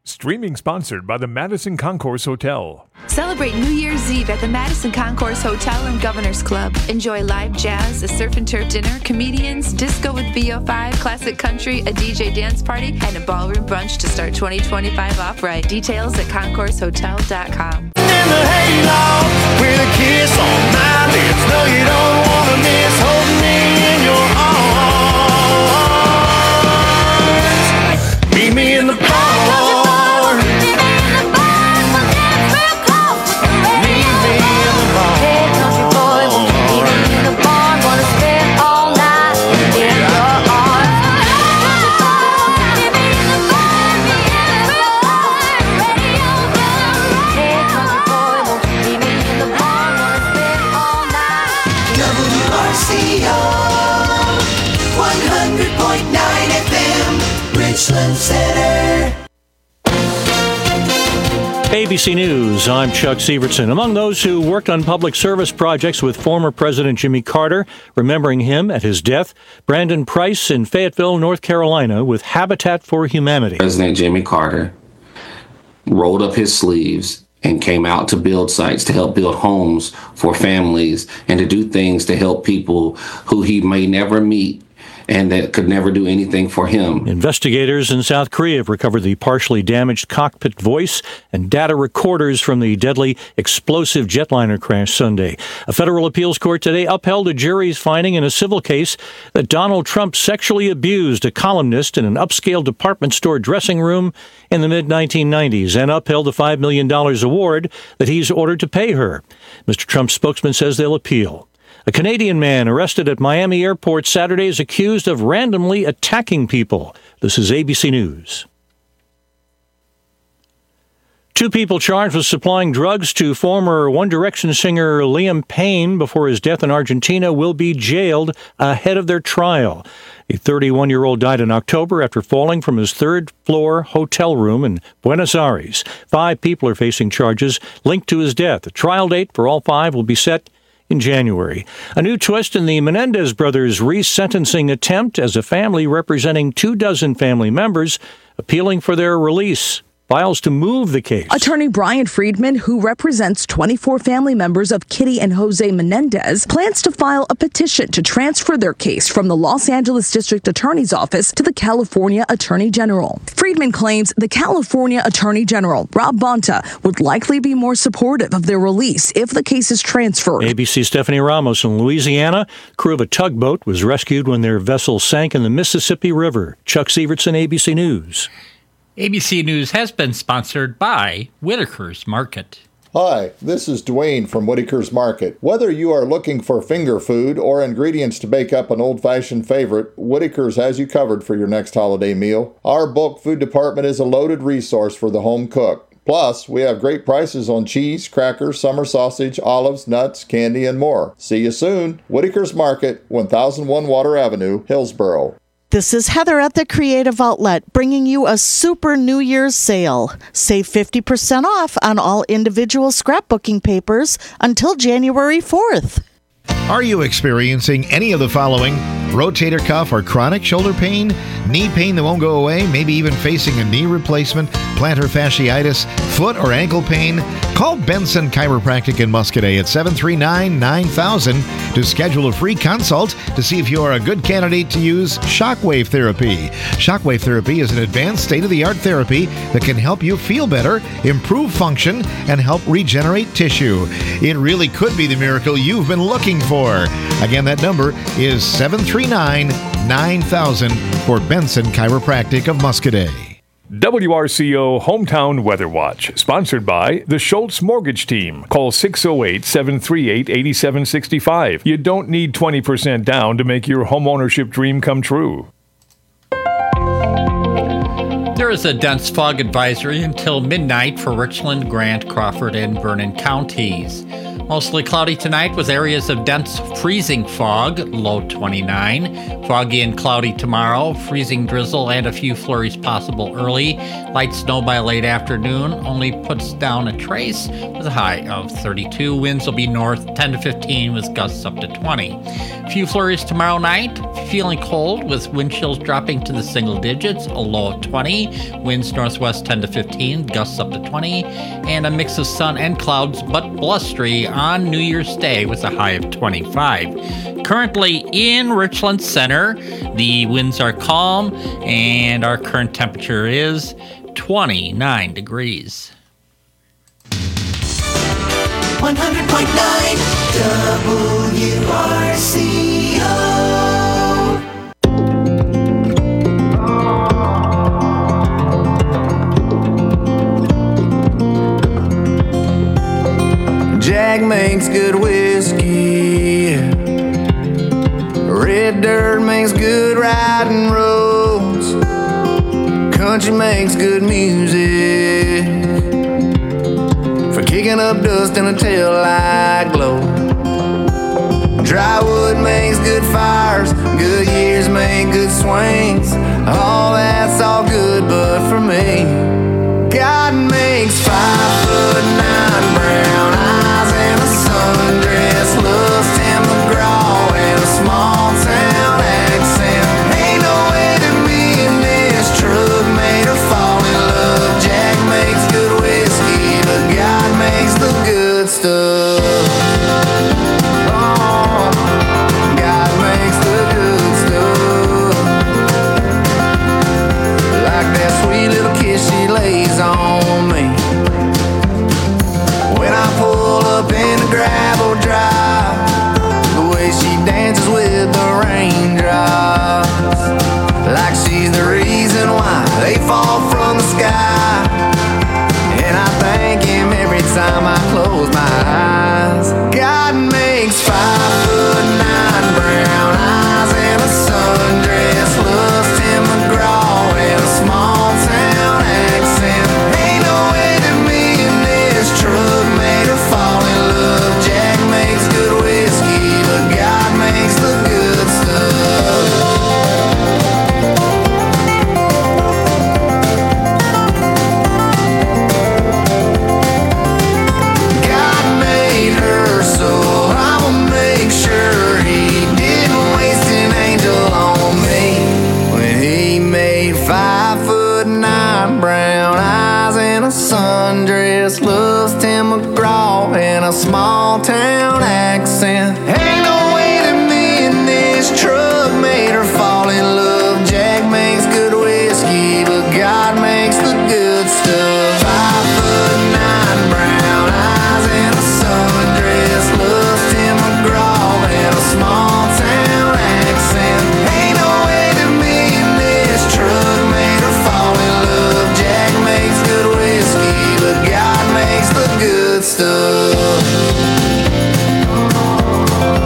Streaming sponsored by the Madison Concourse Hotel. Celebrate New Year's Eve at the Madison Concourse Hotel and Governor's Club. Enjoy live jazz, a surf and turf dinner, comedians, disco with VO5, classic country, a DJ dance party, and a ballroom brunch to start 2025 off right. Details at concoursehotel.com. In the hayloft with a kiss on my lips. No, you don't want to miss holding me in your arms. Meet me in the bar. ABC News, I'm Chuck Sievertson. Among those who worked on public service projects with former President Jimmy Carter, remembering him at his death, Brandon Price in Fayetteville, North Carolina, with Habitat for Humanity. President Jimmy Carter rolled up his sleeves and came out to build sites, to help build homes for families, and to do things to help people who he may never meet and that could never do anything for him. Investigators in South Korea have recovered the partially damaged cockpit voice and data recorders from the deadly explosive jetliner crash Sunday. A federal appeals court today upheld a jury's finding in a civil case that Donald Trump sexually abused a columnist in an upscale department store dressing room in the mid-1990s and upheld a $5 million award that he's ordered to pay her. Mr. Trump's spokesman says they'll appeal. A Canadian man arrested at Miami Airport Saturday is accused of randomly attacking people. This is ABC News. 2 people charged with supplying drugs to former One Direction singer Liam Payne before his death in Argentina will be jailed ahead of their trial. A 31-year-old died in October after falling from his third-floor hotel room in Buenos Aires. 5 people are facing charges linked to his death. A trial date for all 5 will be set in January. A new twist in the Menendez brothers' resentencing attempt as a family representing 24 family members appealing for their release files to move the case. Attorney Brian Friedman, who represents 24 family members of Kitty and Jose Menendez, plans to file a petition to transfer their case from the Los Angeles District Attorney's Office to the California Attorney General. Friedman claims the California Attorney General, Rob Bonta, would likely be more supportive of their release if the case is transferred. ABC's Stephanie Ramos in Louisiana. Crew of a tugboat was rescued when their vessel sank in the Mississippi River. Chuck Sievertson, ABC News. ABC News has been sponsored by Whitaker's Market. Hi, this is Dwayne from Whitaker's Market. Whether you are looking for finger food or ingredients to bake up an old-fashioned favorite, Whitaker's has you covered for your next holiday meal. Our bulk food department is a loaded resource for the home cook. Plus, we have great prices on cheese, crackers, summer sausage, olives, nuts, candy, and more. See you soon. Whitaker's Market, 1001 Water Avenue, Hillsboro. This is Heather at the Creative Outlet, bringing you a super New Year's sale. Save 50% off on all individual scrapbooking papers until January 4th. Are you experiencing any of the following? Rotator cuff or chronic shoulder pain? Knee pain that won't go away? Maybe even facing a knee replacement? Plantar fasciitis? Foot or ankle pain? Call Benson Chiropractic in Muscadet at 739-9000 to schedule a free consult to see if you are a good candidate to use shockwave therapy. Shockwave therapy is an advanced state-of-the-art therapy that can help you feel better, improve function, and help regenerate tissue. It really could be the miracle you've been looking for. Again, that number is 739-9000 for Benson Chiropractic of Muscadet. WRCO Hometown Weather Watch, sponsored by the Schultz Mortgage Team. Call 608-738-8765. You don't need 20% down to make your homeownership dream come true. There is a dense fog advisory until midnight for Richland, Grant, Crawford, and Vernon counties. Mostly cloudy tonight with areas of dense freezing fog, low 29. Foggy and cloudy tomorrow, freezing drizzle and a few flurries possible early. Light snow by late afternoon, only puts down a trace with a high of 32. Winds will be north 10 to 15 with gusts up to 20. A few flurries tomorrow night, feeling cold with wind chills dropping to the single digits, a low of 20. Winds northwest 10 to 15, gusts up to 20. And a mix of sun and clouds, but blustery on New Year's Day with a high of 25. Currently in Richland Center, the winds are calm and our current temperature is 29 degrees. 100.9 WRCO. Jack makes good whiskey. Red dirt makes good riding roads. Country makes good music for kicking up dust in a taillight glow. Dry wood makes good fires. Good years make good swings. All that's all good, but for me, God makes 5'9" brown eyes and a sundress, loves Tim McGraw and a small town accent. Ain't no way that me and this truck made her fall in love. Jack makes good whiskey, but God makes the good stuff. Oh, God makes the good stuff. Like that sweet little kiss she lays on me when I pull up in the gravel drive, the way she dances with the raindrops, like she's the reason why they fall from the sky. And I thank him every time I close my eyes. God makes 5'9" brown eyes and a sundress, loves Tim McGraw and a small town accent. Ain't no way that me and this truck made her fall in love. Jack makes good whiskey, but God makes the good stuff. God made her, so I'ma make sure he didn't waste an angel on me when he made 5'9" brown eyes and a sundress, loves Tim McGraw and a small town accent. Ain't no way that me and this truck made her fall in love. Jack makes good whiskey, but God makes the good stuff. 5'9" brown eyes and a sundress, loves Tim McGraw and a small town accent. Ain't no way that me and this truck made her fall in love. Jack makes good whiskey, but God makes the good stuff.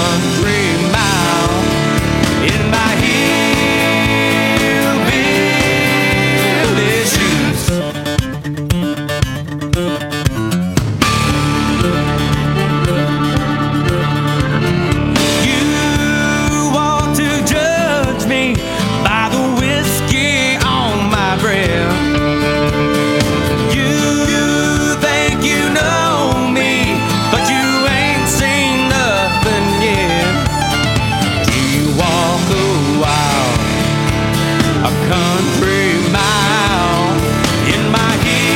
country mile in my hillbilly shoes. You want to judge me by the whiskey on my breath. You think you know me, but you ain't seen nothing yet. Do you walk a while, a country mile in my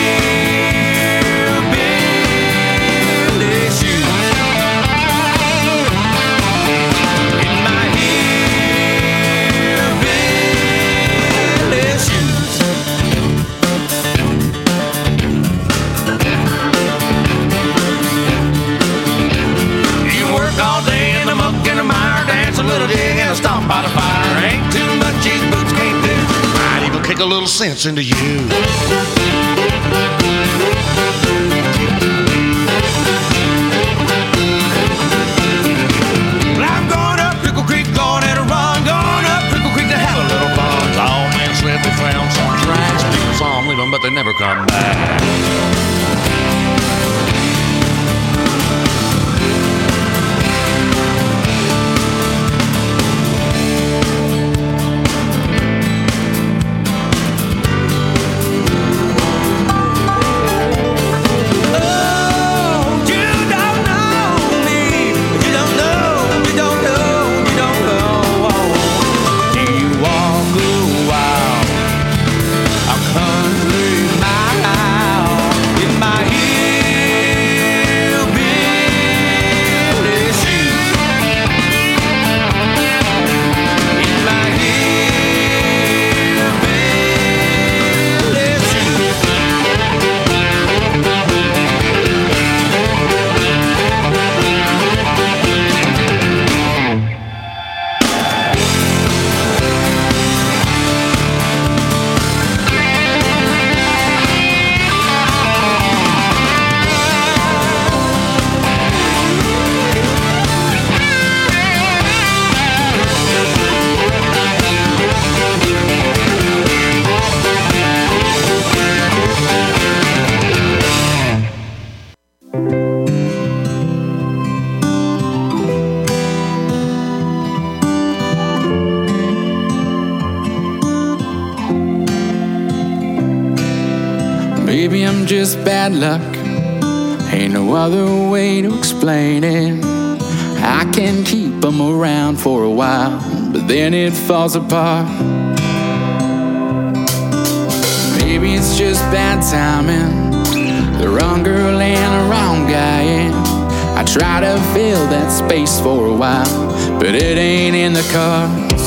hillbilly shoes? In my hillbilly shoes. You work all day in the muck and the mire, dance a little jig and a stomp by the fire. Ain't too much these boots can't do. Might even kick a little sense into you. Well, I'm going up Pickle Creek, going at a run, going up Pickle Creek to have a little fun. All men slip and found some tracks, people saw them leave them, but they never come back. Maybe I'm just bad luck. Ain't no other way to explain it. I can keep them around for a while, but then it falls apart. Maybe it's just bad timing. The wrong girl and the wrong guy, and I try to fill that space for a while, but it ain't in the cards.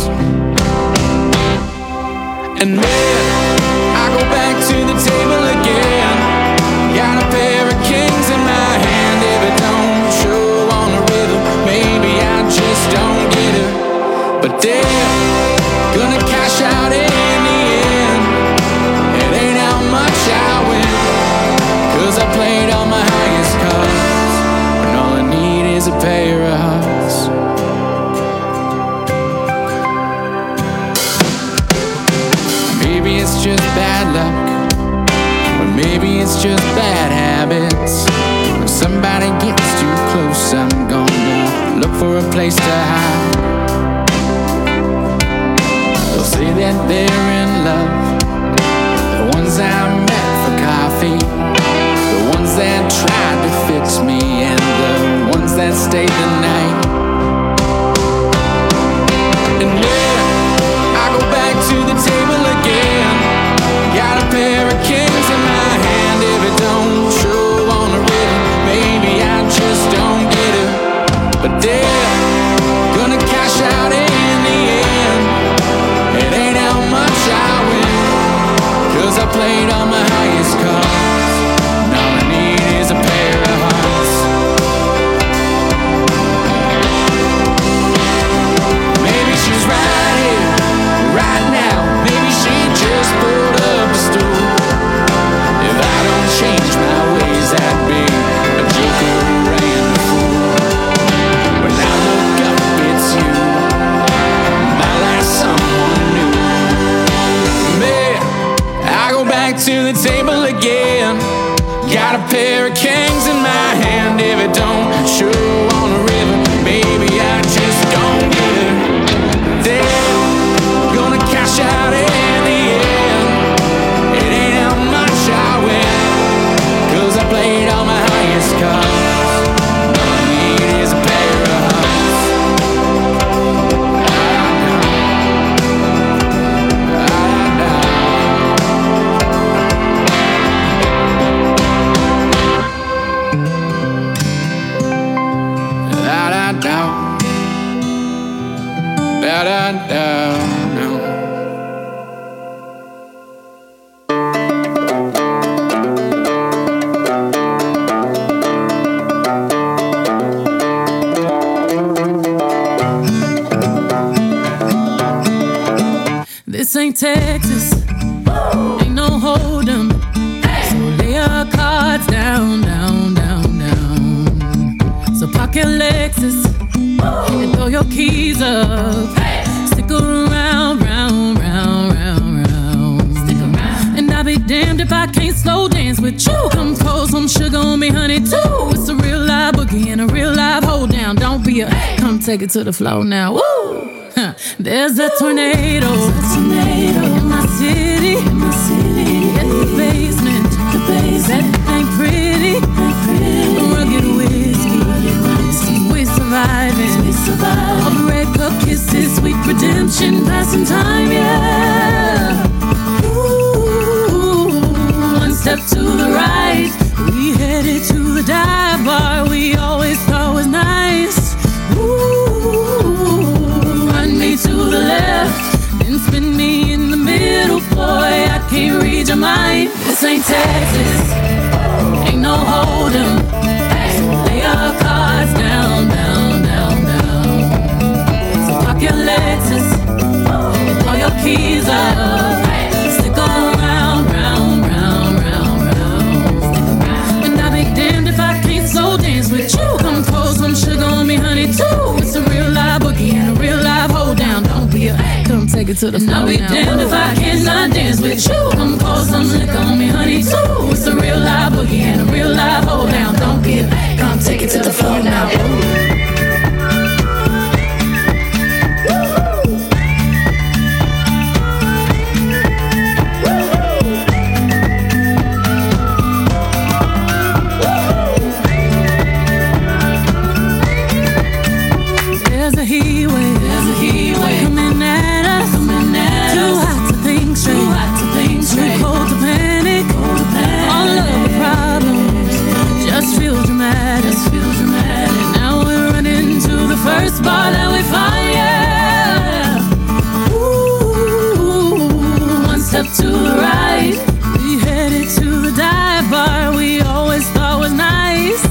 And then I go back to the table again. Got a pair of kings in my hand. If it don't show on the rhythm, maybe I just don't get it. But they're gonna cash out in the end. It ain't how much I win, 'cause I played all my highest cards, when all I need is a pair of hearts. Maybe it's just bad luck, or maybe it's just bad habits. When somebody gets too close, I'm gonna look for a place to hide. They'll say that they're in love, the ones I met for coffee, the ones that tried to fix me, and the ones that stayed the night. And then I go back to the table again. Got a pair of kings in my hand. If it don't show on the rhythm, maybe I just don't get it. But they're gonna cash out in the end. It ain't how much I win, 'cause I played all my highest cards, and all I need is a pair of hearts. Maybe she's right here, right now. Maybe she just pulled up a stool. If I don't change my ways, I'd be a joker and a fool. When I look up got a pair of kings in my hand. If it don't show on the river, maybe I just don't get it. They're gonna cash out in the end. It ain't how much I win, 'cause I played all my highest cards. All I need is a pair of hearts. This ain't Texas, ain't no hold'em. So lay your cards down, down, down, down. So park your Lexus and throw your keys up. Stick around, round, round, round, round. Stick around. And I'll be damned if I can't slow dance with you. Come pour some sugar on me, honey, too. It's a real live boogie and a real live hold down. Don't be a, come take it to the floor now. Woo! There's a tornado in my city, at the basement, that ain't pretty, rugged whiskey, we surviving, all the red cup kisses, sweet redemption, passing time, yeah. Ooh, one step to the right, we headed to the dive bar we always thought was nice. To the left, then spin me in the middle, boy, I can't read your mind. This ain't Texas, ain't no hold'em. Lay your cards down, down, down, down. So park your Lexus and throw your keys up. Stick around, round, round, round, round. And I'll be damned if I can't slow dance with you. Come pour some sugar on me, honey, too. It's a real live boogie and a real live hold down. Don't be a, come take it to the floor. I'll be damned if I cannot dance with you. Come pour some liquor on me, honey, too. It's a real live boogie and a real live hold down. Don't be a, come take it to the floor now. First bar that we find, yeah. Ooh, one step to the right, we headed to the dive bar we always thought was nice.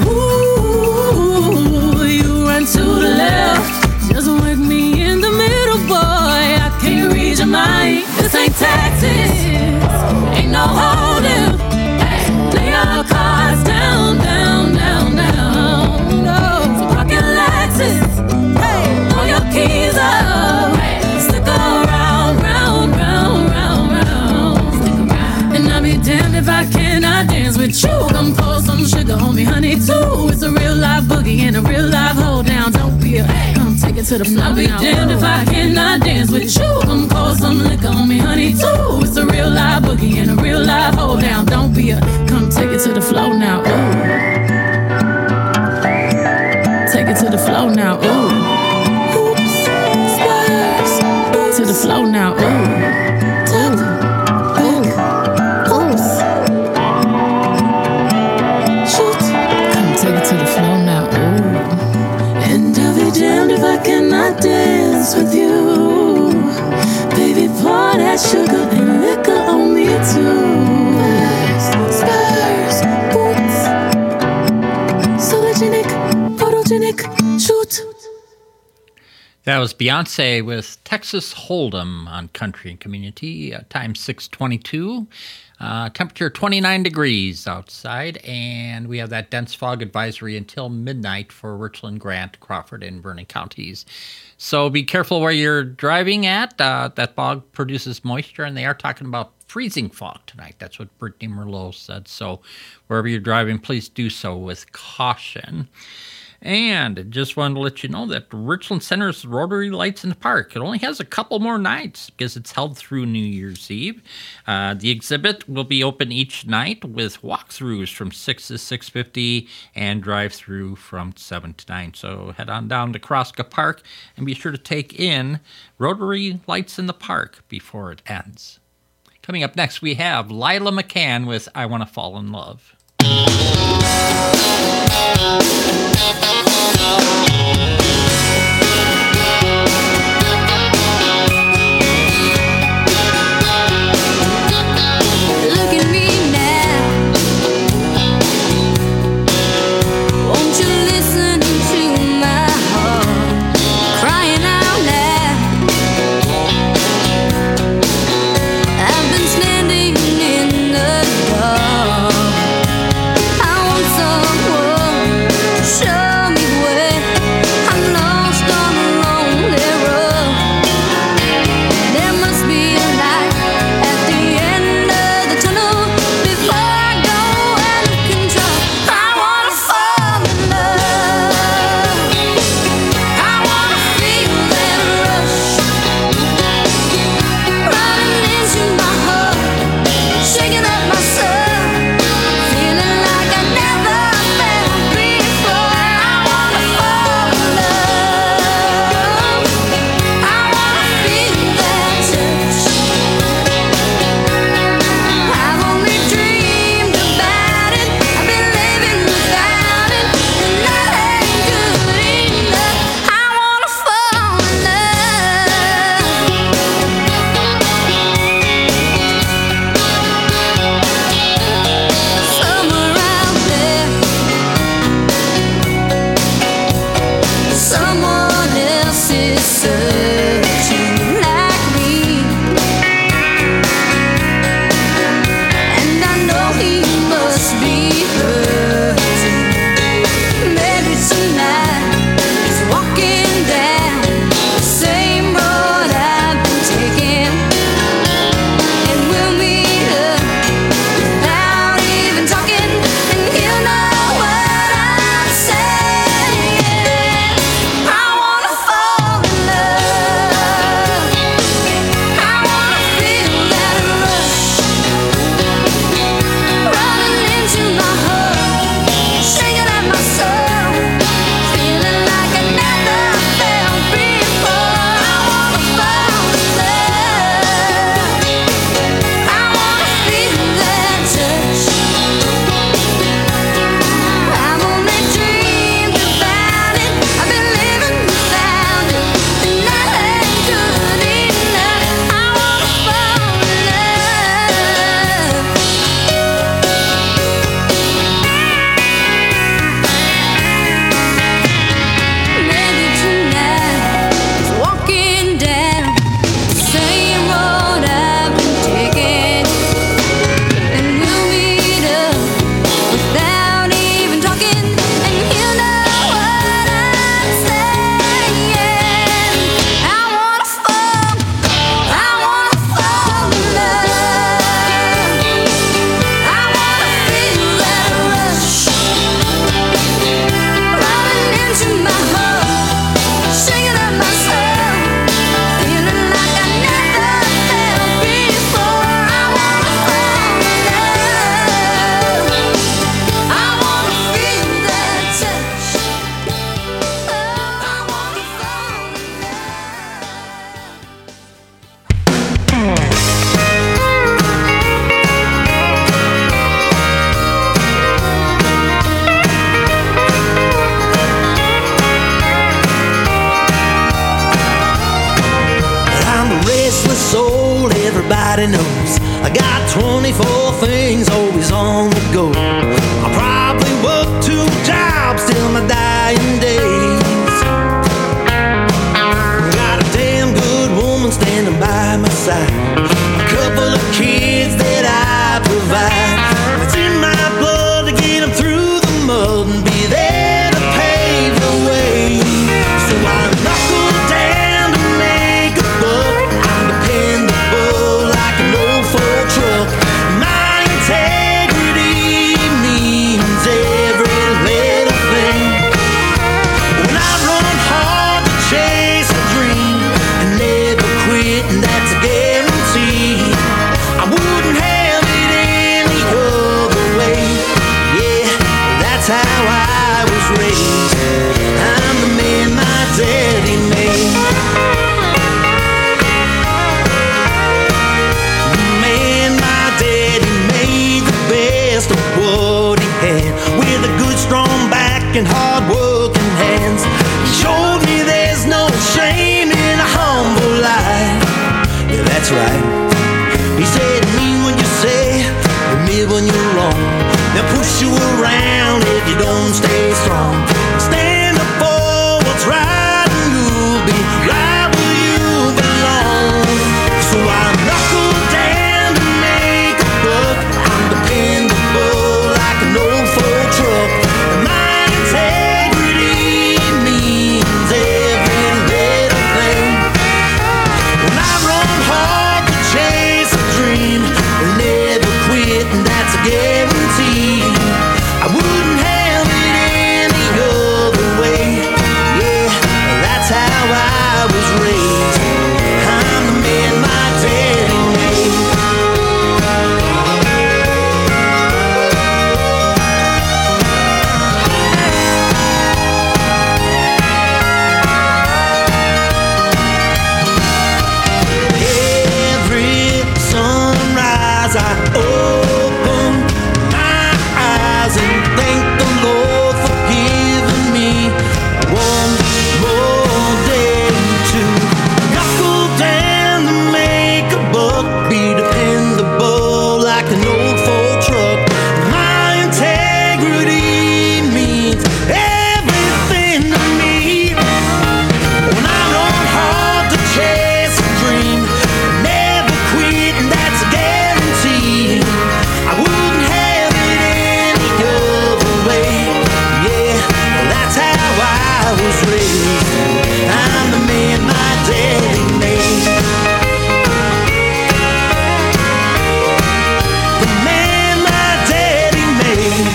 Ooh, you run to the left, just work me in the middle, boy, I can't read your mind. This ain't Texas, ain't no hold'em. Lay your cards down, down, down, down. No, so park your Lexus, throw your keys up. Stick around, round, round, round, round. And I'll be damned if I cannot dance with you. Come pour some sugar on me, honey, too. It's a real live boogie and a real live hold down. Don't be a, come take it to the floor. I'll be damned if I cannot dance with you. Come pour some liquor on me, honey, too. It's a real live boogie and a real live hold down. Don't be a, come take it to the floor now. Ooh. Take it to the floor now. Ooh. Oops. Spurs. To the floor now. Ooh. Cannot dance with you, baby, pour that sugar and liquor on me too. Spurs, boots, sologenic, photogenic, shoot. That was Beyonce with Texas Hold'em on Country and Community. Time 6:22. Temperature 29 degrees outside, and we have that dense fog advisory until midnight for Richland, Grant, Crawford, and Vernon counties. So be careful where you're driving at. That fog produces moisture, and they are talking about freezing fog tonight. That's what Brittany Merlot said. So wherever you're driving, please do so with caution. And just wanted to let you know that Richland Center's Rotary Lights in the Park, it only has a couple more nights because it's held through New Year's Eve. The exhibit will be open each night with walkthroughs from 6 to 6:50 and drive-through from 7 to 9. So head on down to Kroska Park and be sure to take in Rotary Lights in the Park before it ends. Coming up next, we have Lila McCann with I Want to Fall in Love. Look at me now. Won't you listen to my heart crying out loud? I've been standing in the dark. I want someone to show me where I'm lost on a lonely road. There must be a light at the end of the tunnel before I go out of control. I wanna fall in love. I wanna feel that rush running into my heart, shaking up my soul, feeling like I never felt before. I wanna fall in love. I wanna feel that touch. I've only dreamed about it. I've been living without it, and that ain't good enough. I wanna fall in love. Somewhere out there, someone else is searching like me, and I know he must be hurting. Maybe tonight he's walking down the same road I've been taking, and we'll meet up without even talking, and he'll know what I'm saying. I wanna fall in love. I wanna feel that rush running into my heart, shaking up my soul, feeling like I never felt before. I wanna fall in love. I wanna feel that touch. I've only dreamed about it. I've been living without it, and that ain't good enough. I wanna fall in love. Maybe tonight he's walking down the same road I've been taking, and we'll meet up without even talking, and he'll know what I'm saying. I wanna fall in love. I wanna feel that rush running into my heart, shaking up my soul, feeling like I never felt before. I wanna fall in love. I wanna feel that touch. Oh, I wanna fall in I'm a restless soul, everybody knows. I got 24 things always on the go. I probably work 2 jobs till my dying days. Got a damn good woman standing by my side, a couple of kids that I provide. It's in my blood to get them through the mud and be there to pave the way. So I knuckle down to make a buck. I'm dependable like an old Ford truck. working, hard-working hands. He showed me there's no shame in a humble life. Yeah, that's right. He said, mean when you say, admit when you're wrong. They'll push you around if you don't stay strong. Stand up for what's right and you'll be right where you belong. So I knuckle down to make a buck. I'm dependable like an old Ford truck. And my integrity means every little thing. When I run hard to chase a dream and never quit, and that's a guarantee. I wouldn't have it any other way. Yeah, that's how I was raised. I'm the man my daddy made. Every sunrise I open my eyes and thank the Lord for giving me one more day to knuckle down to make a buck, be dependable like an old Ford truck. My integrity means everything to me. When I run hard to chase a dream, never quit, and that's a guarantee. I wouldn't have it any other way. Yeah, that's how I was raised. I'm the man my daddy made. The man my daddy made.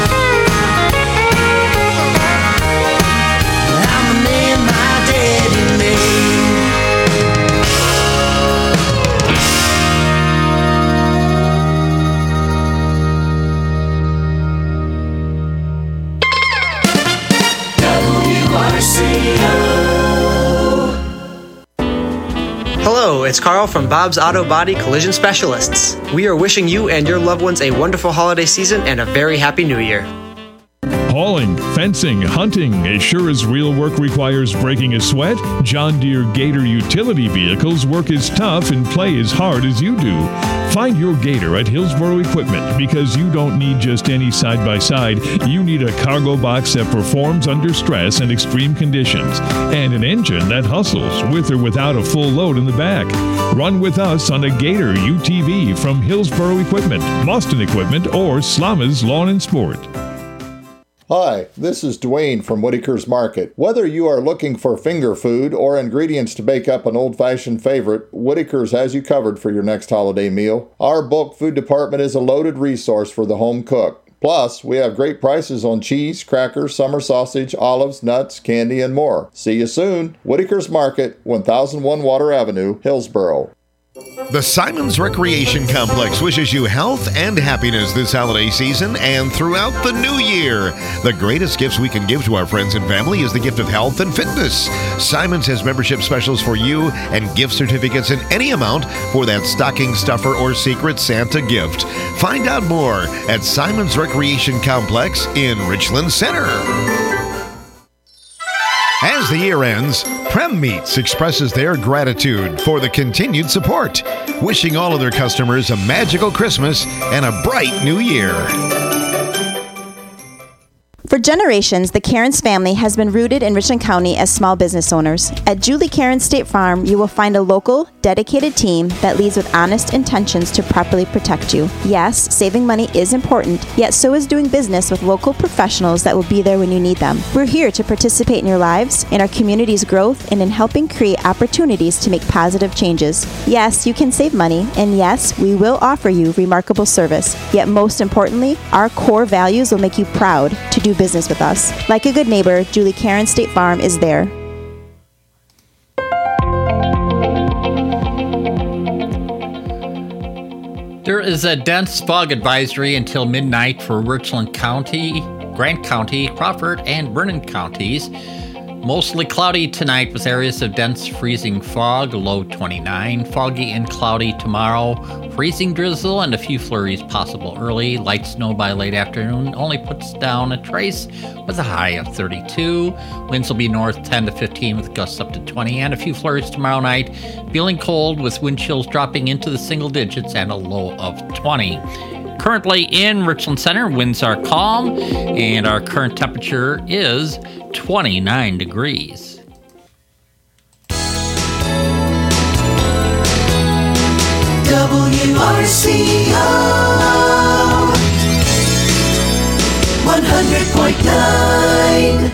I'm the man my daddy made. Hello, it's Carl from Bob's Auto Body Collision Specialists. We are wishing you and your loved ones a wonderful holiday season and a very happy new year. Hauling, fencing, hunting, as sure as real work requires breaking a sweat, John Deere Gator utility vehicles work as tough and play as hard as you do. Find your Gator at Hillsboro Equipment because you don't need just any side-by-side. You need a cargo box that performs under stress and extreme conditions, and an engine that hustles with or without a full load in the back. Run with us on a Gator UTV from Hillsboro Equipment, Boston Equipment, or Slama's Lawn and Sport. Hi, this is Dwayne from Whitaker's Market. Whether you are looking for finger food or ingredients to bake up an old-fashioned favorite, Whitaker's has you covered for your next holiday meal. Our bulk food department is a loaded resource for the home cook. Plus, we have great prices on cheese, crackers, summer sausage, olives, nuts, candy, and more. See you soon. Whitaker's Market, 1001 Water Avenue, Hillsboro. The Simons Recreation Complex wishes you health and happiness this holiday season and throughout the new year. The greatest gifts we can give to our friends and family is the gift of health and fitness. Simons has membership specials for you and gift certificates in any amount for that stocking stuffer or Secret Santa gift. Find out more at Simons Recreation Complex in Richland Center. As the year ends, Prem Meats expresses their gratitude for the continued support, wishing all of their customers a magical Christmas and a bright new year. For generations, the Cairns family has been rooted in Richland County as small business owners. At Julie Cairns State Farm, you will find a local, dedicated team that leads with honest intentions to properly protect you. Yes, saving money is important, yet so is doing business with local professionals that will be there when you need them. We're here to participate in your lives, in our community's growth, and in helping create opportunities to make positive changes. Yes, you can save money, and yes, we will offer you remarkable service. Yet most importantly, our core values will make you proud to do business with us. Like a good neighbor, Julie Cairns State Farm is there. There is a dense fog advisory until midnight for Richland County, Grant County, Crawford, and Vernon counties. Mostly cloudy tonight with areas of dense freezing fog, low 29. Foggy and cloudy tomorrow. Freezing drizzle and a few flurries possible early. Light snow by late afternoon only puts down a trace with a high of 32. Winds will be north 10 to 15 with gusts up to 20 and a few flurries tomorrow night. Feeling cold with wind chills dropping into the single digits and a low of 20. Currently in Richland Center, winds are calm, and our current temperature is 29 degrees. WRCO 100.9.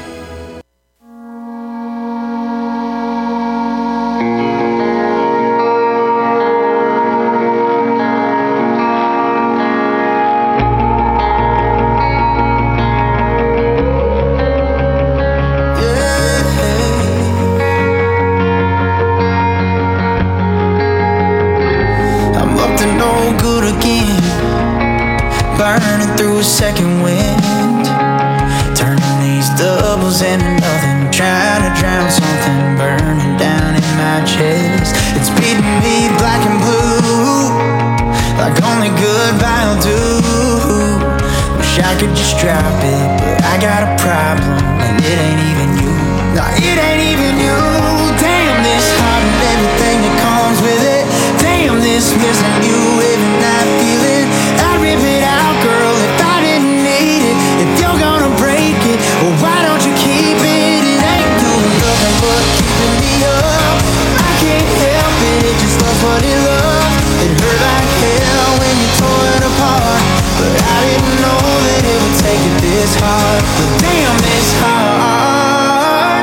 Burning through a second wind, turning these doubles into nothing, trying to drown something burning down in my chest. It's beating me black and blue, like only goodbye will do. Wish I could just drop it, but I got a problem, and it ain't even you. No, it ain't even you. Damn this heart and everything that comes with it. Damn this missing you every night feeling. I rip it out, girl, if I didn't need it. If you're gonna break it, well, why don't you keep it? It ain't doing nothing but keeping me up. I can't help it, it just loves what it loves. It hurt like hell when you tore it apart, but I didn't know that it would take it this hard. But damn, this hard.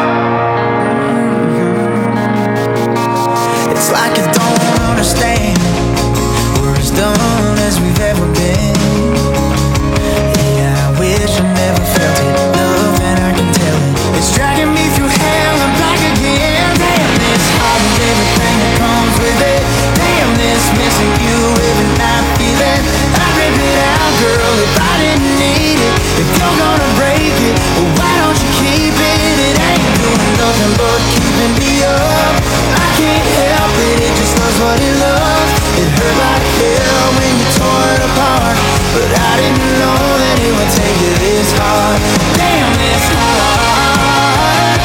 It's like I don't understand. We're as done as we've ever been. Yeah, I wish I never felt it enough, and I can tell it. It's dragging me through hell and back again. Damn this heart and everything that comes with it. Damn this missing you every night feeling. I rip it out, girl, if I didn't need it. If you're gonna break it, well, why don't you keep it? It ain't doing nothing but keeping me up. I can't help it, it just loves what it loves. It hurt like hell when you tore it apart, but I didn't know that it would take you this hard. Damn, it's hard.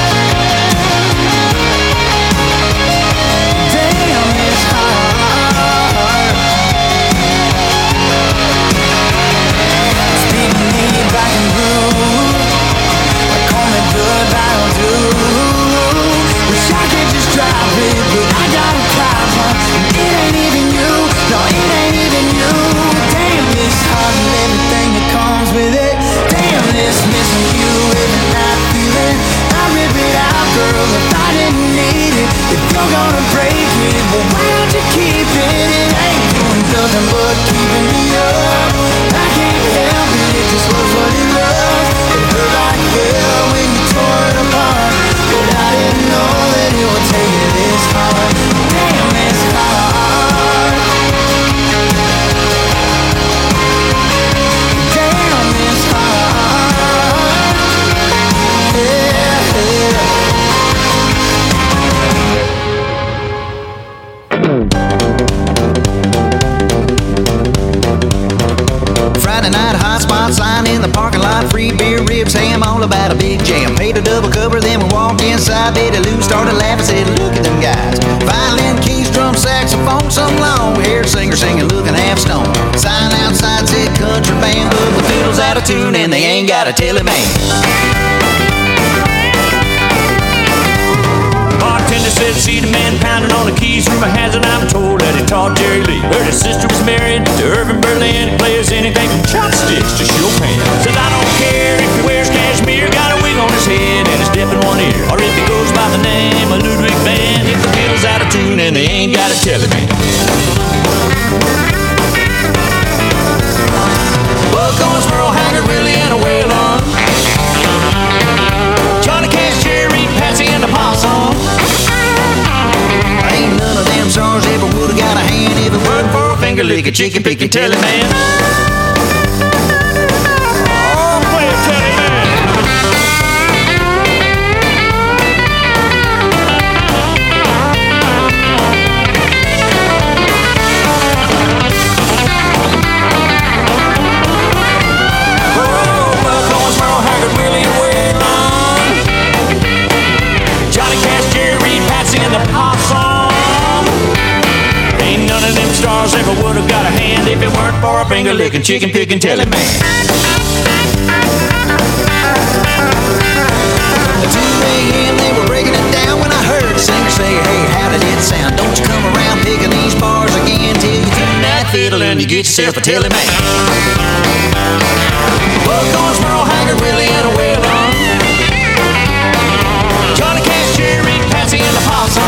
Damn, it's hard. It's beating me black and blue, like only goodbye will do. Wish I could just drop it, but I got a problem. It ain't even you, no, it ain't even you. Damn this heart and everything that comes with it. Damn this missing you every night feeling. I rip it out, girl, if I didn't need it. If you're gonna break it, well, why don't you keep it? It ain't doing nothing but keeping me up. I can't help it, it just loves what it loves. It hurt like hell when you tore it apart, but I didn't know that it would take you this hard. Damn, it's hard. Damn, it's hard. Yeah, yeah. Friday night, hot spot sign in the parking lot. Free beer, ribs, ham, all about a big jam. Paid a double cover, then we walked inside. Betty Lou started laughing, said, look at them guys. Violin, keys, drum, saxophone, some long-haired singer singing, looking half stoned. Sign outside said country band, but the fiddle's out of tune and they ain't got a telly man. Bartender said, see the man pounding on the keys from a hazard. I'm told that he taught Jerry Lee. Heard his sister was married to Irving Berlin. He plays anything from chopsticks to Chopin. Said, I don't care if he wears cashmere, got a wig on his head and he's deaf in one ear, or if he goes by the name of Ludwig van. If the fiddle's out of tune and they ain't got a telly man. Buck-ons, Merle Haggard, Willie, and a whale-on. Johnny Cash, Jerry, Patsy, and the Possum. Ain't none of them songs ever would've got a hand if it weren't for a finger licking, chicken picking telly man. Oh, play a telly man. Charles ever would have got a hand if it weren't for a finger licking, chicken picking Telly man. At 2 a.m. they were breaking it down when I heard the singer say, hey, how did it sound? Don't you come around picking these bars again till you tune that fiddle and you get yourself a Telly man. Buckhorns, Merle Haggard, Willie, and a Waylon, Johnny Cash, Jerry, Patsy, and the Possum.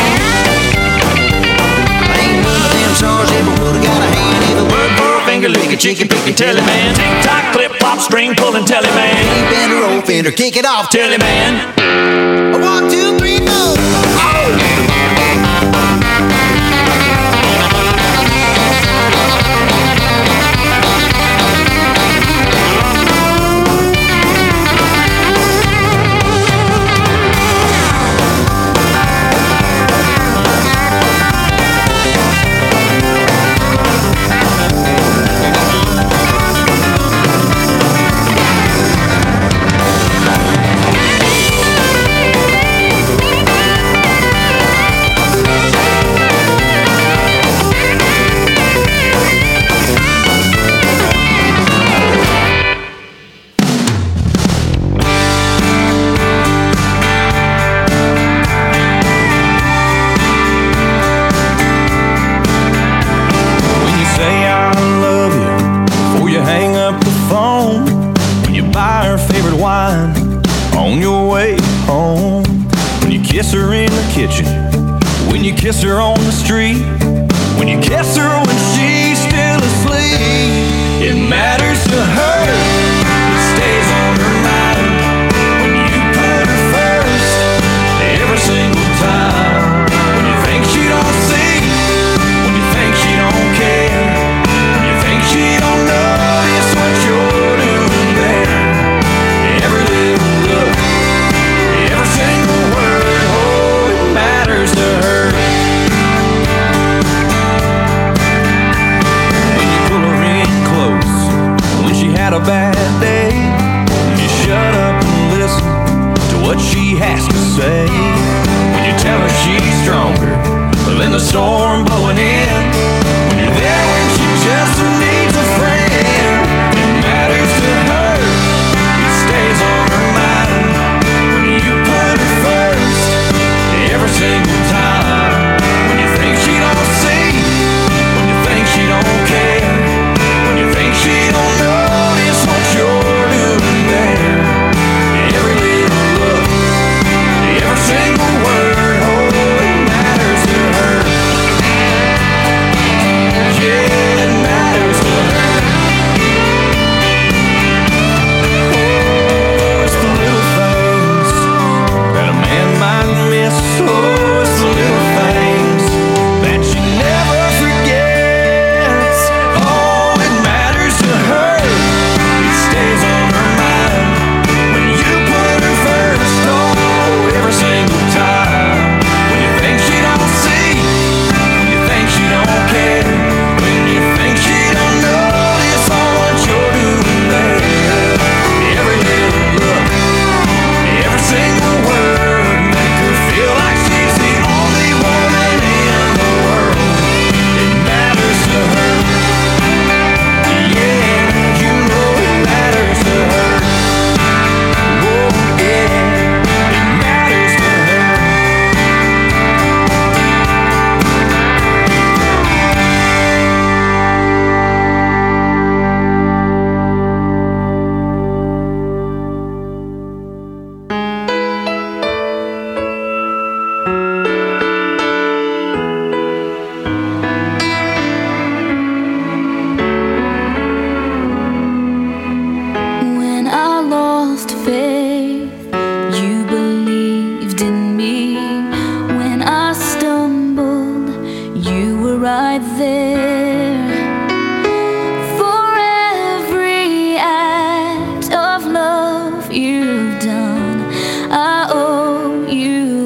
Ain't none of them stars ever would have got a hand if it weren't for a finger licking, chicken picking Telly man. Tick-tock, clip-flop, string pulling Telly man. Hey, bender, old fender, kick it off, Telly man. 1, 2, 3, 4. Kiss her on the street, when you kiss her when she's still asleep. It matters to her, it stays on her mind. When you put her first, every single time. When you think she don't see, when you think she don't care, when you think she don't notice what you're doing there. Every little look, every single word, oh, it matters to her. Had a bad day, you shut up and listen to what she has to say. When you tell her she's stronger than the storm blowing in, when you're there when she just needs a friend. It matters to her, it stays on her mind. When you put her first, every single time. When you think she don't see, when you think she don't care, when you think she don't know what you're doing there. Every little look, every single word, oh, it matters to her. Yeah, it matters to her. Oh, it's the little things that a man might miss. Oh, it's the little things that she never forgets. Oh, it matters to her. Stays on her mind when you put her first, oh, every single time. When you think she don't see, when you think she don't care, when you think she don't notice all what you're doing there. Every little look, every single word, make her feel like she's the only woman in the world. It matters to her. Yeah, you know it matters to her. Oh yeah, it matters to her. When I lost faith, you believed in me. When I stumbled, you were right there. For every act of love you've done, I owe you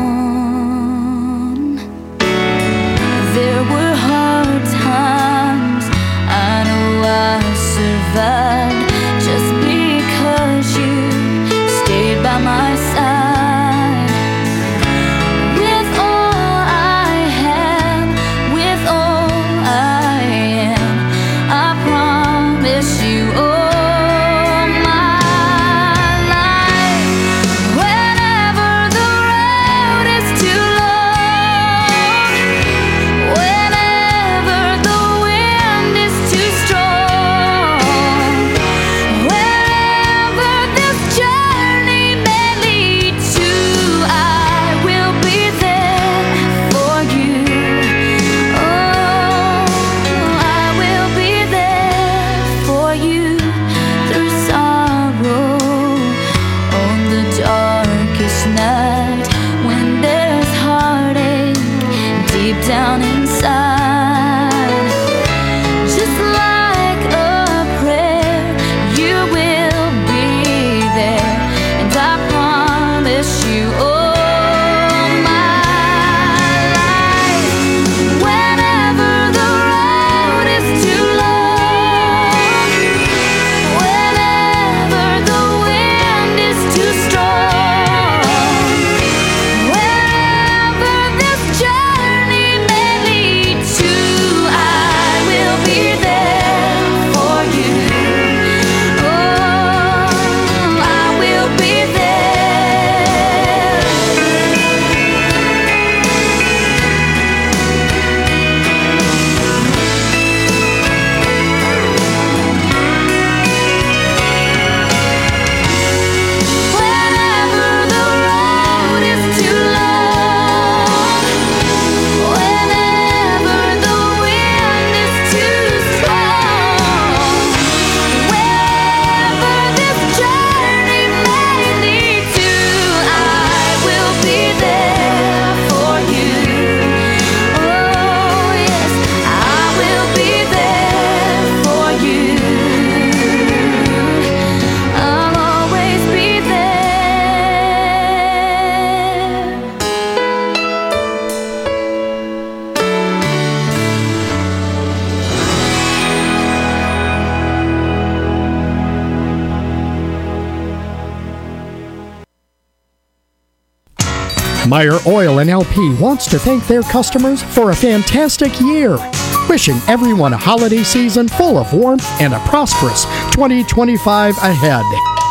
one. There were hard times, I know I survived. Just because you stayed by my side. With all I have, with all I down inside. Just like a prayer, you will be there, and I promise you all my life. Whenever the road is too long, whenever the wind is too strong, wherever this journey may lead to, I will be there for you. Oh, I will be whenever the road is too long, whenever the wind is too strong, wherever this journey may lead to, I will be there for you. Oh yes, I will be there for you. I'll always be there. Meyer Oil and LP wants to thank their customers for a fantastic year. Wishing everyone a holiday season full of warmth and a prosperous 2025 ahead.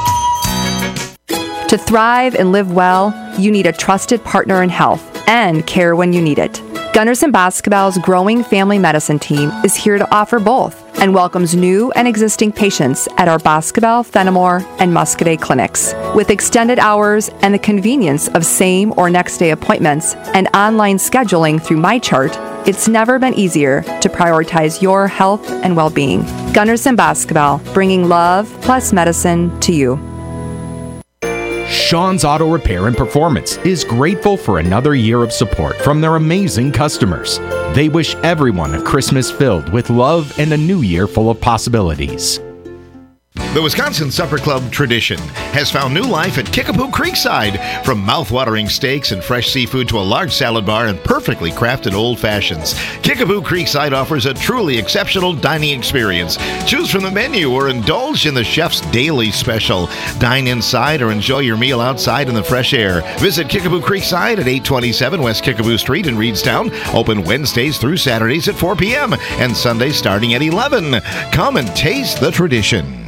To thrive and live well, you need a trusted partner in health and care when you need it. Gunderson Basketball's growing family medicine team is here to offer both and welcomes new and existing patients at our Basketball, Fenimore, and Muscadet clinics. With extended hours and the convenience of same or next day appointments and online scheduling through MyChart, it's never been easier to prioritize your health and well-being. Gunderson Basketball, bringing love plus medicine to you. Sean's Auto Repair and Performance is grateful for another year of support from their amazing customers. They wish everyone a Christmas filled with love and a new year full of possibilities. The Wisconsin Supper Club tradition has found new life at Kickapoo Creekside. From mouth-watering steaks and fresh seafood to a large salad bar and perfectly crafted old fashions, Kickapoo Creekside offers a truly exceptional dining experience. Choose from the menu or indulge in the chef's daily special. Dine inside or enjoy your meal outside in the fresh air. Visit Kickapoo Creekside at 827 West Kickapoo Street in Reedstown. Open Wednesdays through Saturdays at 4 p.m. and Sundays starting at 11. Come and taste the tradition.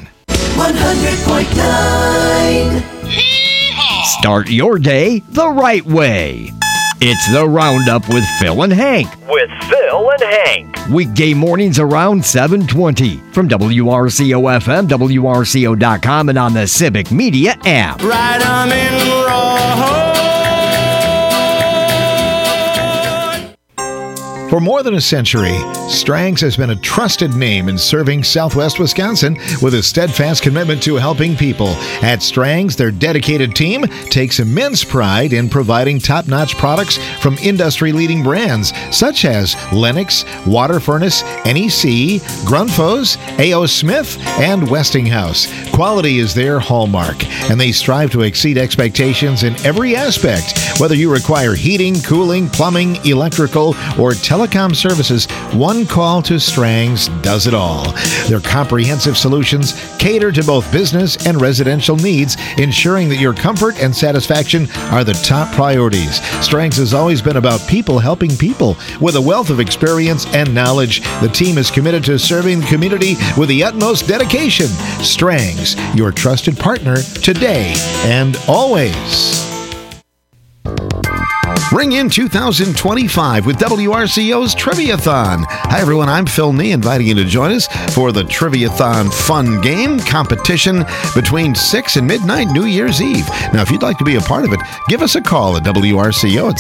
100.9. Start your day the right way. It's the Roundup with Phil and Hank. With Phil and Hank. Weekday mornings around 7:20 from WRCO-FM, WRCO.com, and on the Civic Media app. Right on in For more than a century, Strang's has been a trusted name in serving Southwest Wisconsin with a steadfast commitment to helping people. At Strang's, their dedicated team takes immense pride in providing top-notch products from industry-leading brands such as Lennox, Water Furnace, NEC, Grundfos, A.O. Smith, and Westinghouse. Quality is their hallmark, and they strive to exceed expectations in every aspect. Whether you require heating, cooling, plumbing, electrical, or telecom services, one call to Strang's does it all. Their comprehensive solutions cater to both business and residential needs, ensuring that your comfort and satisfaction are the top priorities. Strang's has always been about people helping people. With a wealth of experience and knowledge, the team is committed to serving the community with the utmost dedication. Strang's, your trusted partner today and always. Ring in 2025 with WRCO's Triviathon. Hi, everyone. I'm Phil Nee, inviting you to join us for the Triviathon fun game competition between 6 and midnight New Year's Eve. Now, if you'd like to be a part of it, give us a call at WRCO at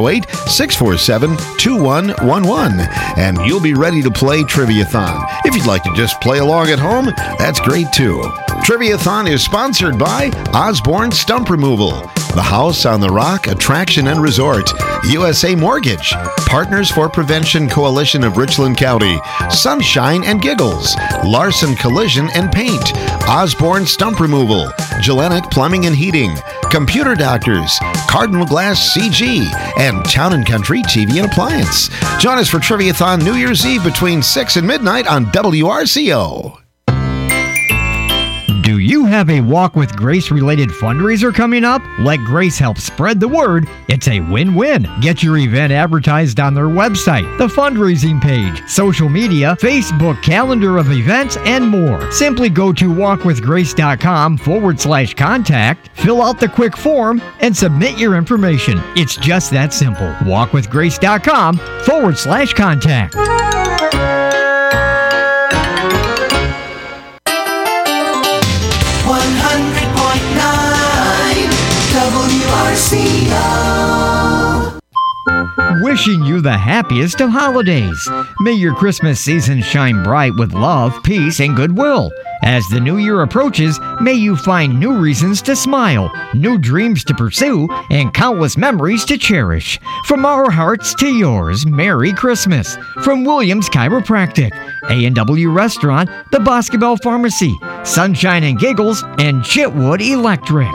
608-647-2111, and you'll be ready to play Triviathon. If you'd like to just play along at home, that's great, too. Triviathon is sponsored by Osborne Stump Removal. The House on the Rock Attraction and Resort. USA Mortgage. Partners for Prevention Coalition of Richland County. Sunshine and Giggles. Larson Collision and Paint. Osborne Stump Removal. Gillenic Plumbing and Heating. Computer Doctors. Cardinal Glass CG. And Town & Country TV and Appliance. Join us for Triviathon New Year's Eve between 6 and midnight on WRCO. Do you have a Walk with Grace related fundraiser coming up? Let Grace help spread the word. It's a win-win. Get your event advertised on their website, the fundraising page, social media, Facebook calendar of events, and more. Simply go to walkwithgrace.com/contact, fill out the quick form, and submit your information. It's just that simple. walkwithgrace.com/contact. Wishing you the happiest of holidays. May your Christmas season shine bright with love, peace, and goodwill. As the new year approaches, may you find new reasons to smile, new dreams to pursue, and countless memories to cherish. From our hearts to yours, Merry Christmas. From Williams Chiropractic, A&W Restaurant, the Boscobel Pharmacy, Sunshine and Giggles, and Chitwood Electric.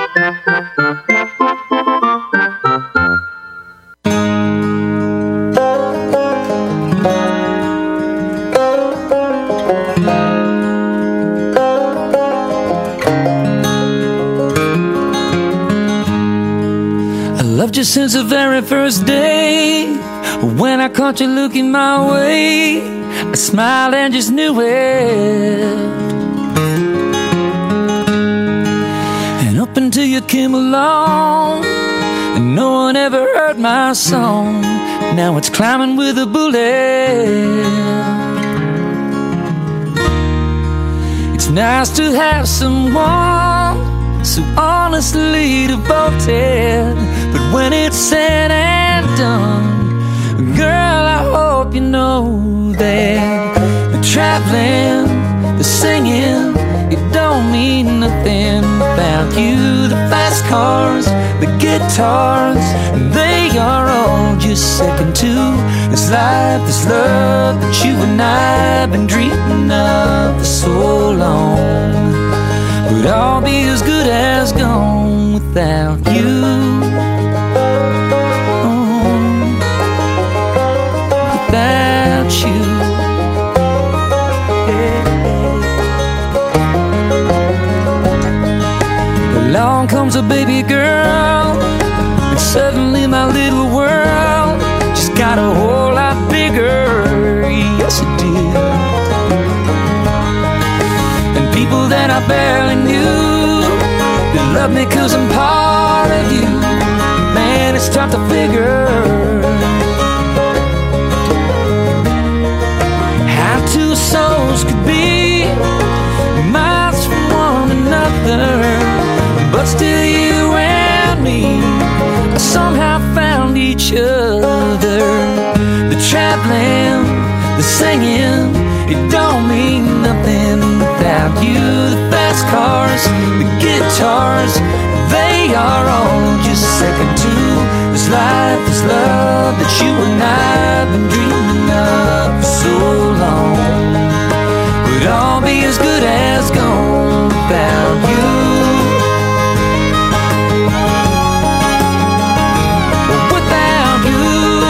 Loved you since the very first day. When I caught you looking my way, I smiled and just knew it. And up until you came along, and no one ever heard my song. Now it's climbing with a bullet. It's nice to have someone so honestly devoted, but when it's said and done, girl, I hope you know that the traveling, the singing, it don't mean nothing without you. The fast cars, the guitars, they are all just second to this life, this love that you and I have been dreaming of for so long. Would all be as good as gone without you. Without you. Along comes a baby girl, and suddenly my little world just got a whole lot bigger. Yes, it did. People that I barely knew, they love me 'cause I'm part of you. Man, it's tough to figure how two souls could be miles from one another, but still you and me somehow found each other. The traveling, the singing, it don't mean nothing without you. The fast cars, the guitars, they are all just second to this life, this love that you and I have been dreaming of for so long. Would all be as good as gone without you. Without you.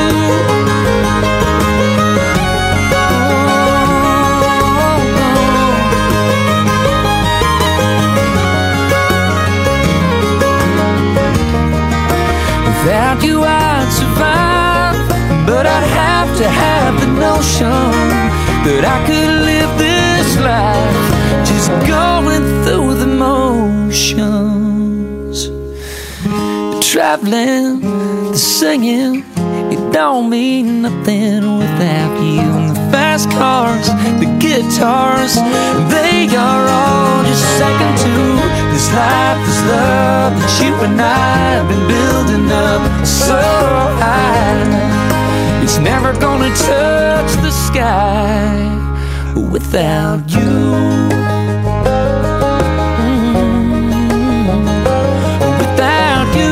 Without you I'd survive, but I'd have to have the notion that I could live this life just going through the motions. The traveling, the singing, it don't mean nothing without you. And the fast cars, the guitars, they are all just second to this life, this love that you and I have been building up so high. It's never gonna touch the sky without you. Without you.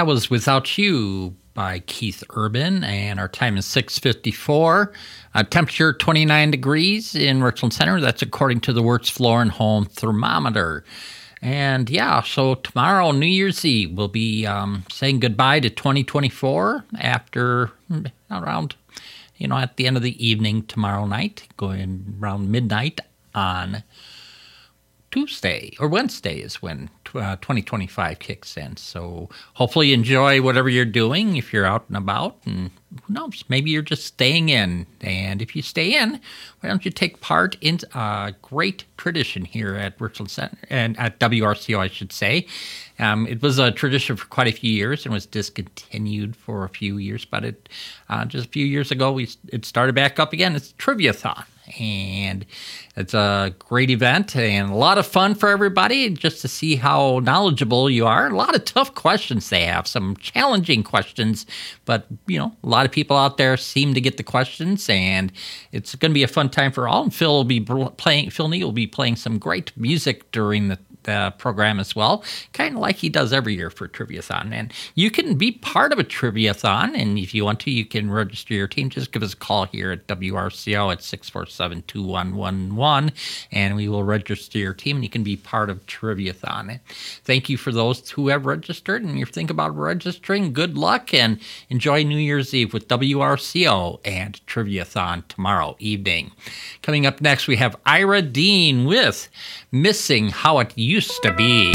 that was Without You by Keith Urban, and our time is 6:54. Temperature 29 degrees in Richland Center. That's according to the Works Floor and Home thermometer. And yeah, so tomorrow, New Year's Eve, we'll be saying goodbye to 2024 after around, at the end of the evening tomorrow night, going around midnight on Tuesday or Wednesday is when 2025 kicks in. So hopefully enjoy whatever you're doing if you're out and about, and who knows, maybe you're just staying in. And if you stay in, why don't you take part in a great tradition here at Richland Center, and at WRCO, I should say. It was a tradition for quite a few years and was discontinued for a few years, but it just a few years ago it started back up again. It's Trivia-thon. And it's a great event and a lot of fun for everybody just to see how knowledgeable you are. A lot of tough questions they have, some challenging questions, but, a lot of people out there seem to get the questions, and it's going to be a fun time for all. And Phil Neal will be playing some great music during the program as well, kind of like he does every year for Trivia-thon. And you can be part of a Trivia-thon, and if you want to, you can register your team. Just give us a call here at WRCO at 647-2111, and we will register your team, and you can be part of Trivia-thon. And thank you for those who have registered, and you think about registering. Good luck, and enjoy New Year's Eve with WRCO and Trivia-thon tomorrow evening. Coming up next, we have Ira Dean with Missing How It Used to Be.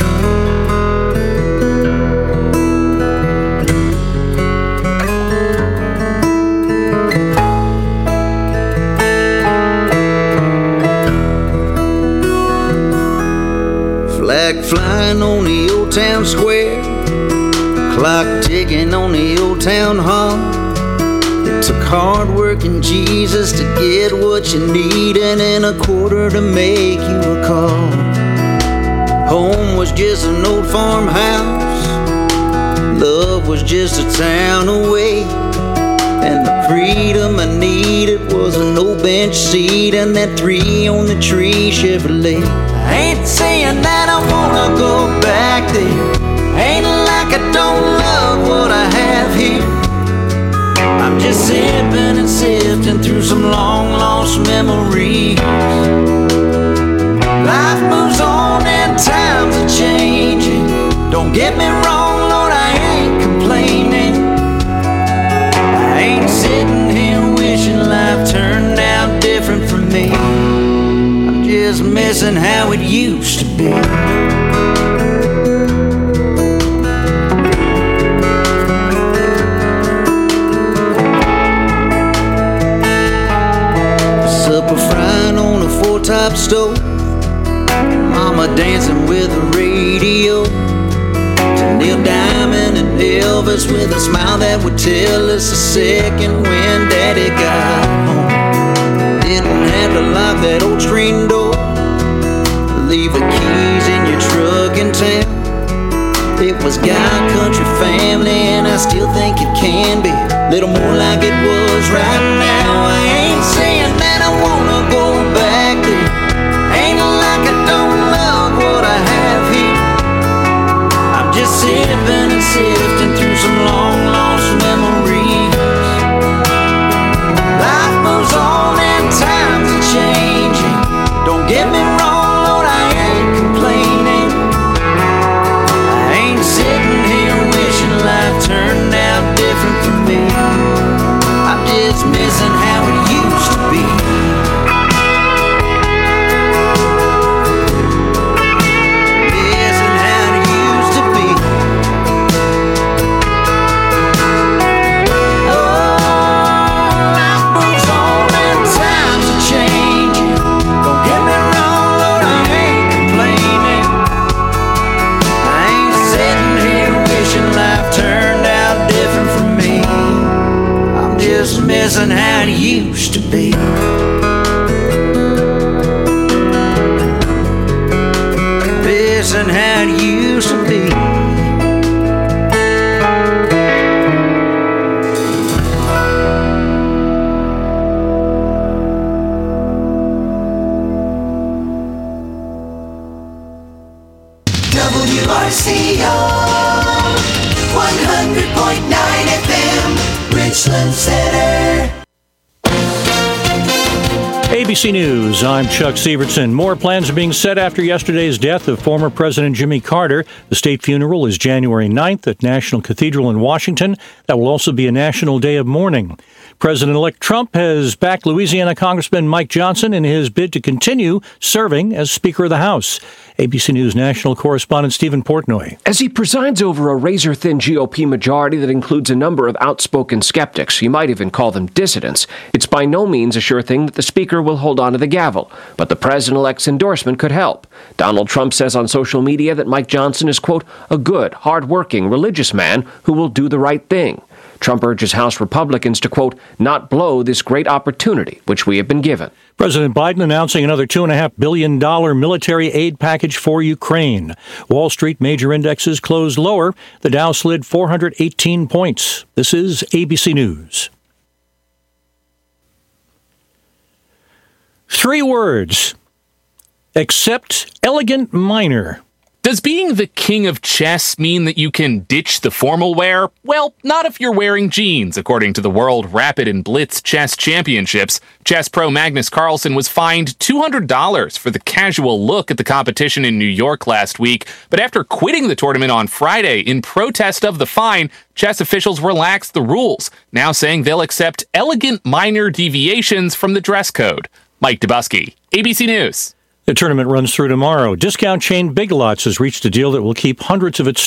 Flag flying on the old town square, clock ticking on the old town hall. It took hard work and Jesus to get what you needed and a quarter to make you a call. Home was just an old farmhouse, love was just a town away, and the freedom I needed was an old bench seat and that 3 on the tree Chevrolet. I ain't saying that I wanna go back there, ain't like I don't love what I have here. I'm just sipping and sifting through some long lost memories. Life moves on and times are changing. Don't get me wrong, Lord, I ain't complaining. I ain't sitting here wishing life turned out different for me. I'm just missing how it used to be. Supper frying on a 4-top stove, Mama dancing with the radio, to Neil Diamond and Elvis with a smile that would tell us a second when Daddy got home. Didn't have to lock that old screen door, leave the keys in your truck in town. It was God, country, family, and I still think it can be a little more like it was right now. I ain't saying that I wanna go back there, ain't like I don't love what I have here. I'm just sipping and sifting through some long lost memories. Life moves on and times are changing. Don't get me wrong, Lord, I ain't complaining. I ain't sitting here wishing life turned out different for me. I'm just missing how it used to be. Missing how it used to be. Missing how it used to be. WRCO 100. Richland Center. ABC News, I'm Chuck Sievertson. More plans are being set after yesterday's death of former President Jimmy Carter. The state funeral is January 9th at National Cathedral in Washington. That will also be a national day of mourning. President-elect Trump has backed Louisiana Congressman Mike Johnson in his bid to continue serving as Speaker of the House. ABC News national correspondent Stephen Portnoy. As he presides over a razor-thin GOP majority that includes a number of outspoken skeptics, you might even call them dissidents, it's by no means a sure thing that the Speaker will hold on to the gavel. But the President-elect's endorsement could help. Donald Trump says on social media that Mike Johnson is, quote, a good, hard-working, religious man who will do the right thing. Trump urges House Republicans to, quote, not blow this great opportunity which we have been given. President Biden announcing another $2.5 billion military aid package for Ukraine. Wall Street major indexes closed lower. The Dow slid 418 points. This is ABC News. 3 words. Except elegant minor. Does being the king of chess mean that you can ditch the formal wear? Well, not if you're wearing jeans, according to the World Rapid and Blitz Chess Championships. Chess pro Magnus Carlsen was fined $200 for the casual look at the competition in New York last week, but after quitting the tournament on Friday in protest of the fine, chess officials relaxed the rules, now saying they'll accept elegant minor deviations from the dress code. Mike Dubusky, ABC News. The tournament runs through tomorrow. Discount chain Big Lots has reached a deal that will keep hundreds of its